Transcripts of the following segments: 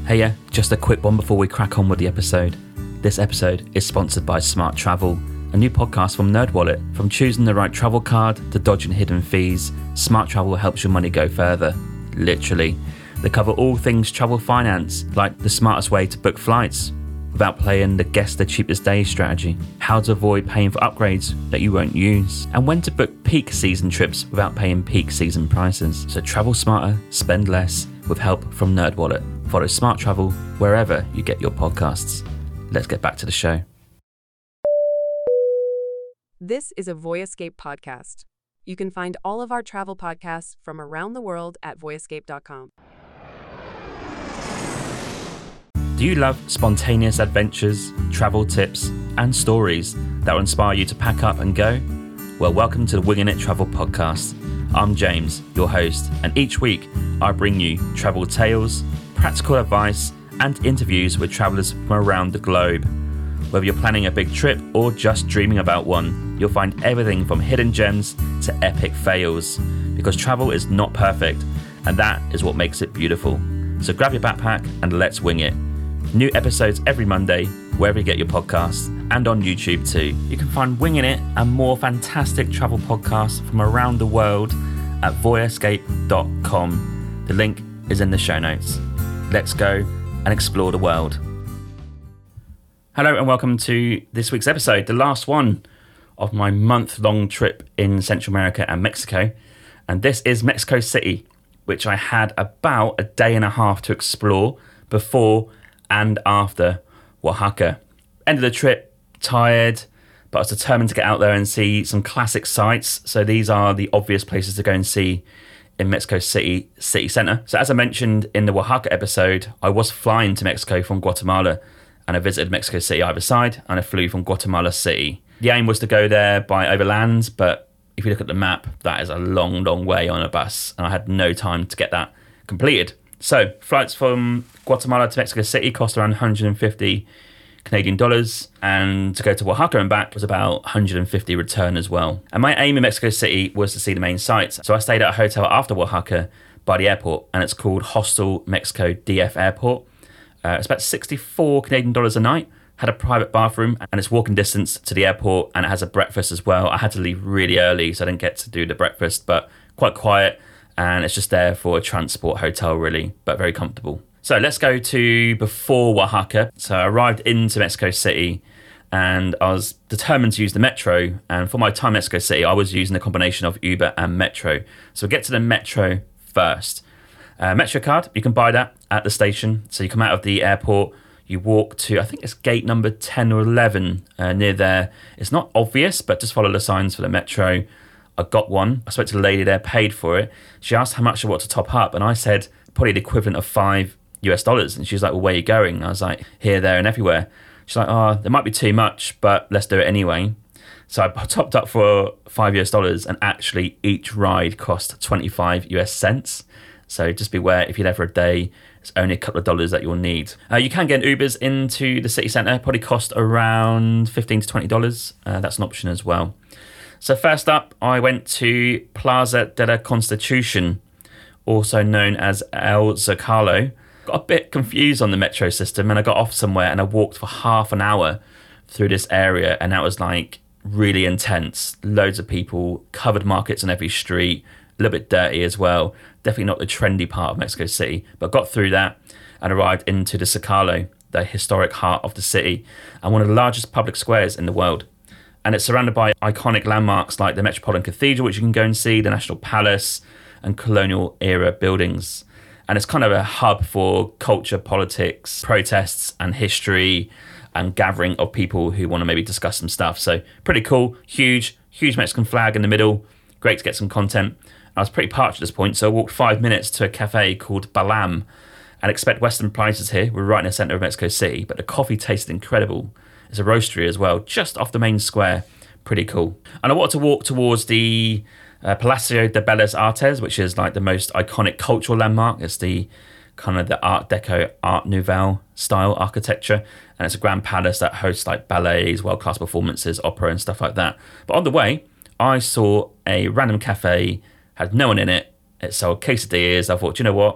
Hey yeah, just a quick one before we crack on with the episode. This episode is sponsored by Smart Travel, a new podcast from NerdWallet. From choosing the right travel card to dodging hidden fees, Smart Travel helps your money go further. Literally. They cover all things travel finance, like the smartest way to book flights without playing the guess the cheapest day strategy, how to avoid paying for upgrades that you won't use, and when to book peak season trips without paying peak season prices. So travel smarter, spend less with help from NerdWallet. Follow Smart Travel wherever you get your podcasts. Let's get back to the show. This is a Voyescape podcast. You can find all of our travel podcasts from around the world at voyescape.com. Do you love spontaneous adventures, travel tips, and stories that will inspire you to pack up and go? Well, welcome to the Winging It Travel Podcast. I'm James, your host, and each week I bring you travel tales, practical advice, and interviews with travellers from around the globe. Whether you're planning a big trip or just dreaming about one, you'll find everything from hidden gems to epic fails. Because travel is not perfect, and that is what makes it beautiful. So grab your backpack and let's wing it. New episodes every Monday, wherever you get your podcasts, and on YouTube too. You can find Winging It and more fantastic travel podcasts from around the world at voyescape.com. The link is in the show notes. Let's go and explore the world. Hello and welcome to this week's episode, the last one of my month-long trip in Central America and Mexico. And this is Mexico City, which I had about a day and a half to explore before and after Oaxaca. End of the trip, tired, but I was determined to get out there and see some classic sites. So these are the obvious places to go and see in Mexico City city centre. So as I mentioned in the Oaxaca episode, I was flying to Mexico from Guatemala, and I visited Mexico City either side, and I flew from Guatemala City. The aim was to go there by overland, but if you look at the map, that is a long, long way on a bus, and I had no time to get that completed. So flights from Guatemala to Mexico City cost around 150 Canadian dollars, and to go to Oaxaca and back was about 150 return as well. And my aim in Mexico City was to see the main sites. So I stayed at a hotel after Oaxaca by the airport, and it's called Hostel Mexico DF Airport. It's about 64 Canadian dollars a night, had a private bathroom, and it's walking distance to the airport, and it has a breakfast as well. I had to leave really early, so I didn't get to do the breakfast, but quite quiet, and it's just there for a transport hotel really, but very comfortable. So let's go to before Oaxaca. So I arrived into Mexico City, and I was determined to use the metro, and for my time in Mexico City, I was using a combination of Uber and metro. So we'll get to the metro first. Metro card, you can buy that at the station. So you come out of the airport, you walk to, I think it's gate number 10 or 11 near there. It's not obvious, but just follow the signs for the metro. I got one. I spoke to the lady there, paid for it. She asked how much I want to top up, and I said probably the equivalent of $5. And she was like, well, where are you going? And I was like, here, there, and everywhere. She's like, oh, there might be too much, but let's do it anyway. So I topped up for $5, and actually each ride cost 25 US cents. So just beware, if you're there for a day, it's only a couple of dollars that you'll need. You can get Ubers into the city centre, probably cost around $15 to $20. That's an option as well. So first up, I went to Plaza de la Constitution, also known as El Zocalo. Got a bit confused on the metro system, and I got off somewhere and I walked for half an hour through this area, and that was like really intense. Loads of people, covered markets on every street, a little bit dirty as well. Definitely not the trendy part of Mexico City, but got through that and arrived into the Zocalo, the historic heart of the city, and one of the largest public squares in the world. And it's surrounded by iconic landmarks like the Metropolitan Cathedral, which you can go and see, the National Palace, and colonial era buildings. And it's kind of a hub for culture, politics, protests, and history, and gathering of people who want to maybe discuss some stuff. So pretty cool, huge Mexican flag in the middle. Great to get some content. I was pretty parched at this point, so I walked 5 minutes to a cafe called Balam, and expect Western prices here. We're right in the centre of Mexico City, but the coffee tasted incredible. It's a roastery as well, just off the main square. Pretty cool. And I wanted to walk towards the Palacio de Bellas Artes, which is like the most iconic cultural landmark. It's the kind of the Art Deco, Art Nouveau style architecture, and it's a grand palace that hosts like ballets, world-class performances, opera and stuff like that. But on the way, I saw a random cafe, had no one in it. It sold quesadillas. I thought, you know what?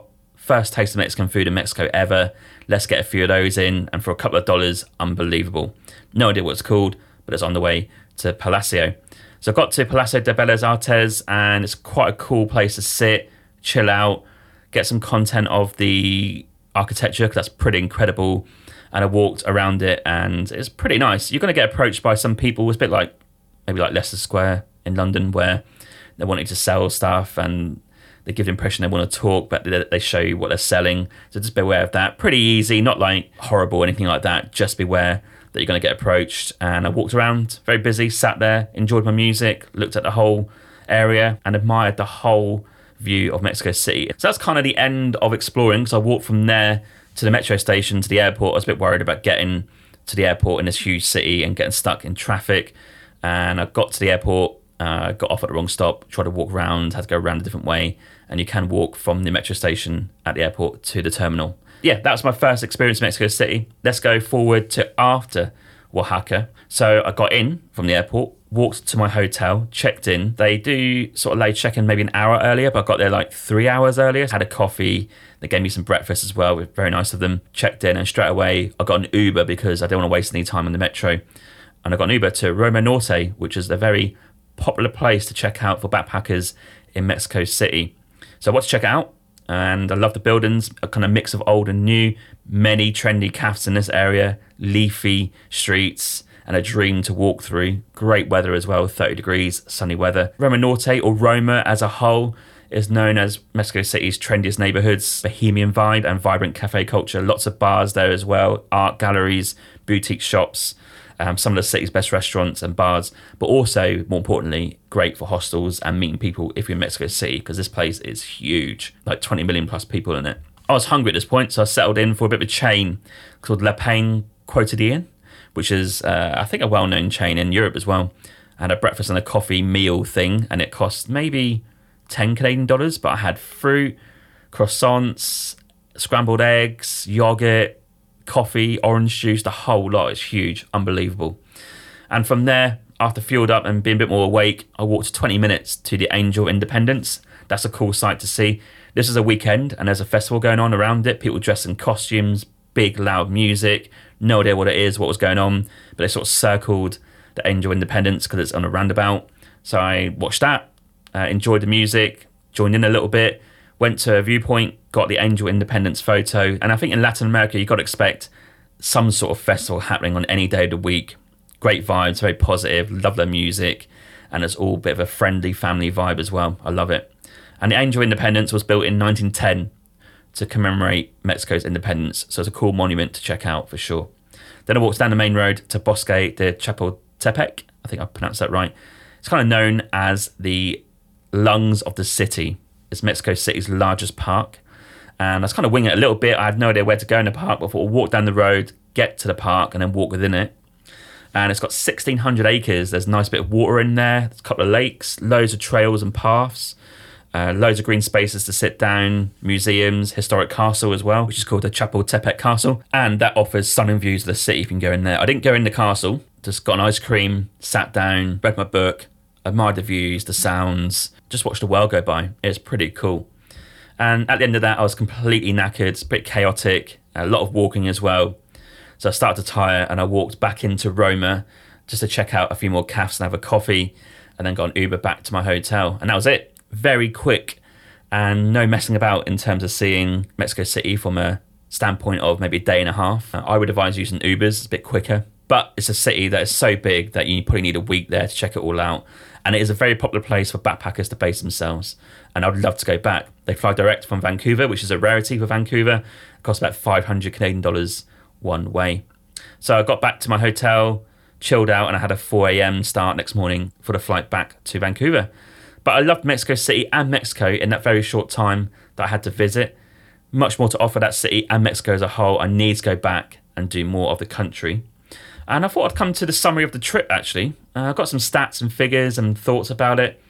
First taste of Mexican food in Mexico ever. Let's get a few of those in. And for a couple of dollars, unbelievable. No idea what it's called, but it's on the way to Palacio. So I got to Palacio de Bellas Artes, and it's quite a cool place to sit, chill out, get some content of the architecture, because that's pretty incredible. And I walked around it, and it's pretty nice. You're going to get approached by some people. It's a bit like maybe like Leicester Square in London, where they're wanting to sell stuff and they give the impression they want to talk, but they show you what they're selling. So just beware of that. Pretty easy, not like horrible or anything like that. Just beware that you're going to get approached. And I walked around, very busy, sat there, enjoyed my music, looked at the whole area and admired the whole view of Mexico City. So that's kind of the end of exploring, because I walked from there to the metro station, to the airport. I was a bit worried about getting to the airport in this huge city and getting stuck in traffic. And I got to the airport, got off at the wrong stop, tried to walk around, had to go around a different way. And you can walk from the metro station at the airport to the terminal. Yeah, that was my first experience in Mexico City. Let's go forward to after Oaxaca. So I got in from the airport, walked to my hotel, checked in. They do sort of late check-in maybe an hour earlier, but I got there like 3 hours earlier. Had a coffee. They gave me some breakfast as well, very nice of them. Checked in, and straight away I got an Uber because I didn't want to waste any time on the metro. And I got an Uber to Roma Norte, which is a very popular place to check out for backpackers in Mexico City. So I want to check it out, and I love the buildings, a kind of mix of old and new, many trendy cafes in this area, leafy streets, and a dream to walk through. Great weather as well, 30 degrees, sunny weather. Roma Norte, or Roma as a whole, is known as Mexico City's trendiest neighborhoods, bohemian vibe and vibrant cafe culture. Lots of bars there as well, art galleries, boutique shops, some of the city's best restaurants and bars, but also, more importantly, great for hostels and meeting people if you're in Mexico City, because this place is huge, like 20 million plus people in it. I was hungry at this point, so I settled in for a bit of a chain called Le Pain Quotidien, which is, I think, a well-known chain in Europe as well. I had a breakfast and a coffee meal thing, and it cost maybe 10 Canadian dollars, but I had fruit, croissants, scrambled eggs, yogurt, coffee, orange juice, the whole lot. Is huge, unbelievable. And from there, after fueled up and being a bit more awake, I walked 20 minutes to the Angel Independence. That's a cool sight to see. This is a weekend and there's a festival going on around it. People dressed in costumes, big loud music. No idea what it is, what was going on, but they sort of circled the Angel Independence because it's on a roundabout. So I watched that, enjoyed the music, joined in a little bit, went to a viewpoint, got the Angel Independence photo. And I think in Latin America, you've got to expect some sort of festival happening on any day of the week. Great vibes, very positive, love their music. And it's all a bit of a friendly family vibe as well. I love it. And the Angel Independence was built in 1910 to commemorate Mexico's independence. So it's a cool monument to check out for sure. Then I walked down the main road to Bosque de Chapultepec. I think I pronounced that right. It's kind of known as the lungs of the city. It's Mexico City's largest park. And I was kind of winging it a little bit. I had no idea where to go in the park, but I thought I'll walk down the road, get to the park, and then walk within it. And it's got 1,600 acres. There's a nice bit of water in there. There's a couple of lakes, loads of trails and paths, loads of green spaces to sit down, museums, historic castle as well, which is called the Chapultepec Castle. And that offers stunning views of the city if you can go in there. I didn't go in the castle, just got an ice cream, sat down, read my book, admired the views, the sounds, just watched the world go by. It's pretty cool. And at the end of that, I was completely knackered, a bit chaotic, a lot of walking as well. So I started to tire and I walked back into Roma just to check out a few more cafes and have a coffee, and then got an Uber back to my hotel. And that was it. Very quick and no messing about in terms of seeing Mexico City from a standpoint of maybe a day and a half. I would advise using Ubers, it's a bit quicker. But it's a city that is so big that you probably need a week there to check it all out. And it is a very popular place for backpackers to base themselves. And I'd love to go back. They fly direct from Vancouver, which is a rarity for Vancouver. It costs about 500 Canadian dollars one way. So I got back to my hotel, chilled out, and I had a 4 a.m. start next morning for the flight back to Vancouver. But I loved Mexico City and Mexico in that very short time that I had to visit. Much more to offer that city and Mexico as a whole. I need to go back and do more of the country. And I thought I'd come to the summary of the trip, actually. I've got some stats and figures and thoughts about it.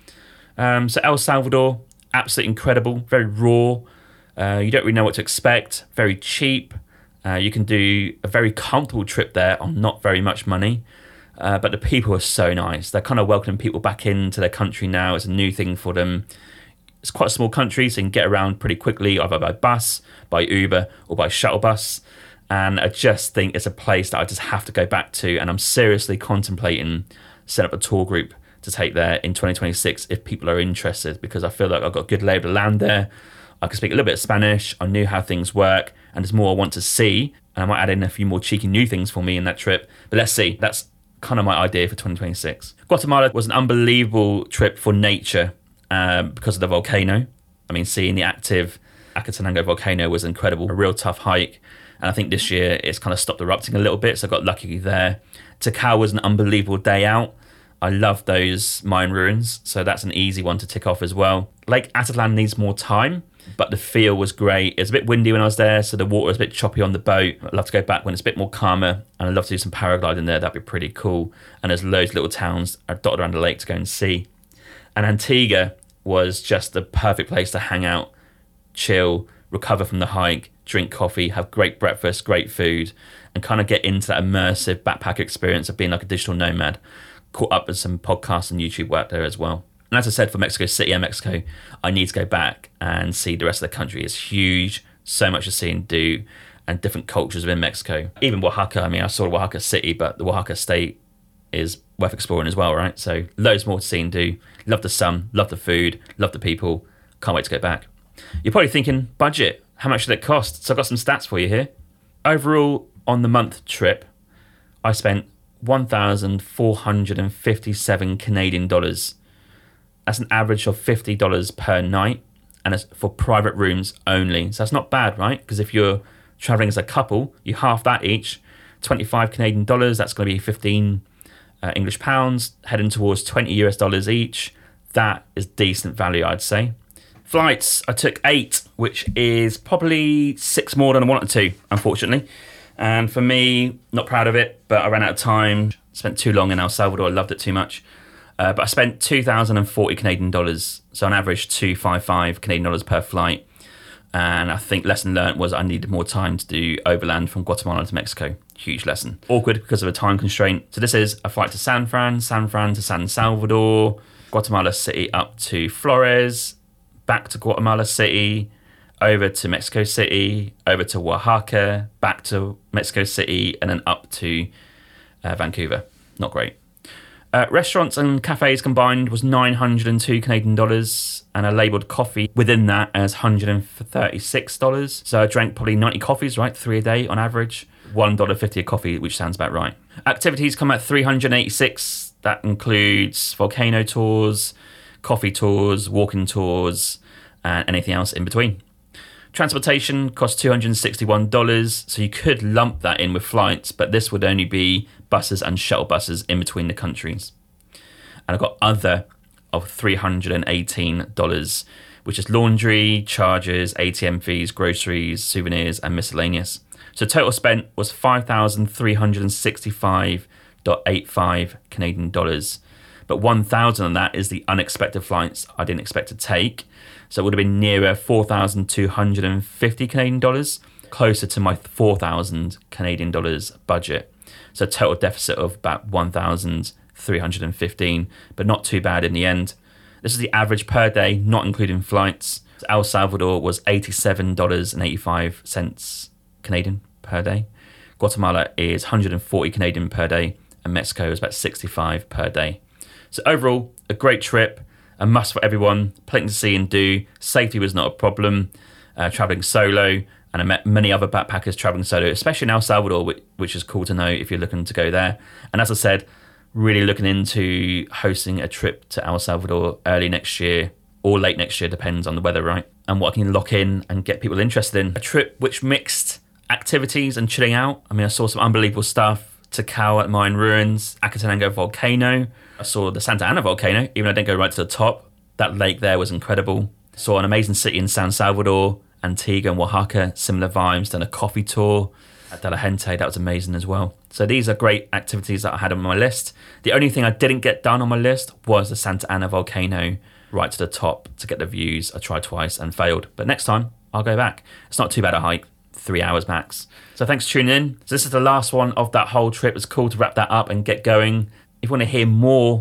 So El Salvador, absolutely incredible, very raw. You don't really know what to expect, very cheap. You can do a very comfortable trip there on not very much money. But the people are so nice. They're kind of welcoming people back into their country now. It's a new thing for them. It's quite a small country, so you can get around pretty quickly, either by bus, by Uber, or by shuttle bus. And I just think it's a place that I just have to go back to. And I'm seriously contemplating setting up a tour group to take there in 2026 if people are interested, because I feel like I've got a good lay of the land there. I can speak a little bit of Spanish. I knew how things work, and there's more I want to see. And I might add in a few more cheeky new things for me in that trip. But let's see. That's kind of my idea for 2026. Guatemala was an unbelievable trip for nature because of the volcano. I mean, seeing the active Acatenango volcano was incredible. A real tough hike. And I think this year it's kind of stopped erupting a little bit, so I got lucky there. Tikal was an unbelievable day out. I love those Mayan ruins, so that's an easy one to tick off as well. Lake Atitlan needs more time, but the feel was great. It was a bit windy when I was there, so the water was a bit choppy on the boat. I'd love to go back when it's a bit more calmer, and I'd love to do some paragliding there. That'd be pretty cool. And there's loads of little towns dotted around the lake to go and see. And Antigua was just the perfect place to hang out, chill, recover from the hike, drink coffee, have great breakfast, great food, and kind of get into that immersive backpacker experience of being like a digital nomad. Caught up with some podcasts and YouTube work there as well. And as I said, for Mexico City and Mexico, I need to go back and see the rest of the country. It's huge, so much to see and do, and different cultures within Mexico. Even Oaxaca, I mean, I saw Oaxaca City, but the Oaxaca state is worth exploring as well, right? So loads more to see and do. Love the sun, love the food, love the people. Can't wait to go back. You're probably thinking, budget, how much did it cost? So I've got some stats for you here. Overall, on the month trip, I spent 1,457 Canadian dollars. That's an average of $50 per night, and it's for private rooms only. So that's not bad, right? Because if you're traveling as a couple, you half that each, 25 Canadian dollars, that's going to be 15 English pounds, heading towards 20 US dollars each. That is decent value, I'd say. Flights, I took 8, which is probably 6 more than I wanted to, unfortunately. And for me, not proud of it, but I ran out of time. Spent too long in El Salvador. I loved it too much. But I spent 2,040 Canadian dollars. So on average, 255 Canadian dollars per flight. And I think lesson learned was I needed more time to do overland from Guatemala to Mexico. Huge lesson. Awkward because of a time constraint. So this is a flight to San Fran to San Salvador, Guatemala City up to Flores, back to Guatemala City, over to Mexico City, over to Oaxaca, back to Mexico City, and then up to Vancouver. Not great. Restaurants and cafes combined was 902 Canadian dollars, and I labelled coffee within that as $136. So I drank probably 90 coffees, right? 3 a day on average. $1.50 a coffee, which sounds about right. Activities come at 386. That includes volcano tours, coffee tours, walking tours, and anything else in between. Transportation costs $261, so you could lump that in with flights, but this would only be buses and shuttle buses in between the countries. And I've got other of $318, which is laundry, charges, ATM fees, groceries, souvenirs, and miscellaneous. So total spent was $5,365.85 Canadian dollars. But 1,000 of that is the unexpected flights I didn't expect to take. So it would have been nearer 4,250 Canadian dollars, closer to my 4,000 Canadian dollars budget. So total deficit of about 1,315, but not too bad in the end. This is the average per day, not including flights. El Salvador was $87.85 Canadian per day. Guatemala is 140 Canadian per day, and Mexico is about 65 per day. So overall, a great trip, a must for everyone, plenty to see and do. Safety was not a problem, traveling solo, and I met many other backpackers traveling solo, especially in El Salvador, which is cool to know if you're looking to go there. And as I said, really looking into hosting a trip to El Salvador early next year or late next year, depends on the weather, right? And what I can lock in and get people interested in. A trip which mixed activities and chilling out. I mean, I saw some unbelievable stuff. Tikal at Mayan ruins, Acatenango volcano. I saw the Santa Ana volcano, even though I didn't go right to the top. That lake there was incredible. Saw an amazing city in San Salvador, Antigua and Oaxaca, similar vibes. Done a coffee tour at De La Gente, that was amazing as well. So these are great activities that I had on my list. The only thing I didn't get done on my list was the Santa Ana volcano, right to the top to get the views. I tried twice and failed, but next time I'll go back. It's not too bad a hike, 3 hours max. So thanks for tuning in. So this is the last one of that whole trip. It's cool to wrap that up and get going. If you want to hear more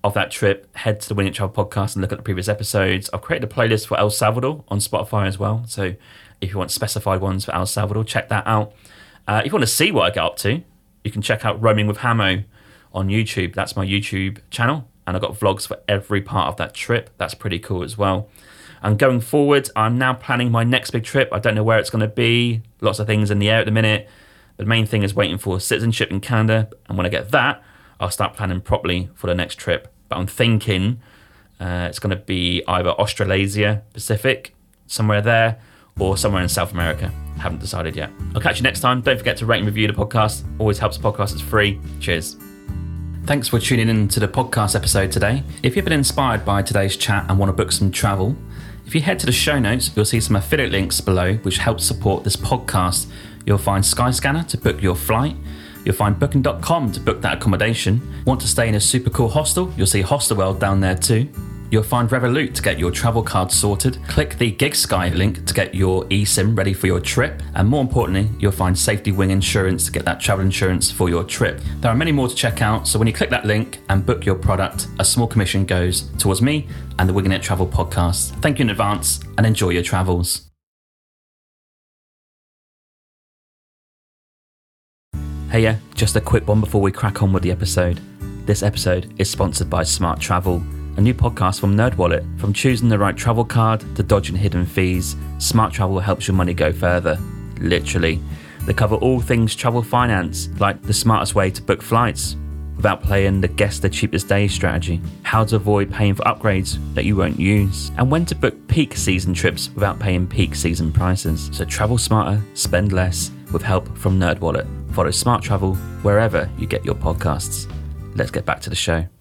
of that trip, head to the Winging It Travel podcast and look at the previous episodes. I've created a playlist for El Salvador on Spotify as well. So if you want specified ones for El Salvador, check that out. If you want to see what I get up to, you can check out Roaming with Hamo on YouTube. That's my YouTube channel. And I've got vlogs for every part of that trip. That's pretty cool as well. And going forward, I'm now planning my next big trip. I don't know where it's going to be. Lots of things in the air at the minute. But the main thing is waiting for citizenship in Canada. And when I get that, I'll start planning properly for the next trip. But I'm thinking it's going to be either Australasia, Pacific, somewhere there, or somewhere in South America. Haven't decided yet. I'll catch you next time. Don't forget to rate and review the podcast. Always helps the podcast. It's free. Cheers. Thanks for tuning in to the podcast episode today. If you've been inspired by today's chat and want to book some travel, if you head to the show notes, you'll see some affiliate links below which help support this podcast. You'll find Skyscanner to book your flight. You'll find Booking.com to book that accommodation. Want to stay in a super cool hostel? You'll see Hostelworld down there too. You'll find Revolut to get your travel card sorted. Click the GigSky link to get your eSIM ready for your trip. And more importantly, you'll find Safety Wing Insurance to get that travel insurance for your trip. There are many more to check out, so when you click that link and book your product, a small commission goes towards me and the Winging It Travel podcast. Thank you in advance and enjoy your travels. Hey yeah, just a quick one before we crack on with the episode. This episode is sponsored by Smart Travel, a new podcast from NerdWallet. From choosing the right travel card to dodging hidden fees, Smart Travel helps your money go further. Literally. They cover all things travel finance, like the smartest way to book flights without playing the guess the cheapest day strategy, how to avoid paying for upgrades that you won't use, and when to book peak season trips without paying peak season prices. So travel smarter, spend less with help from NerdWallet. Follow Smart Travel wherever you get your podcasts. Let's get back to the show.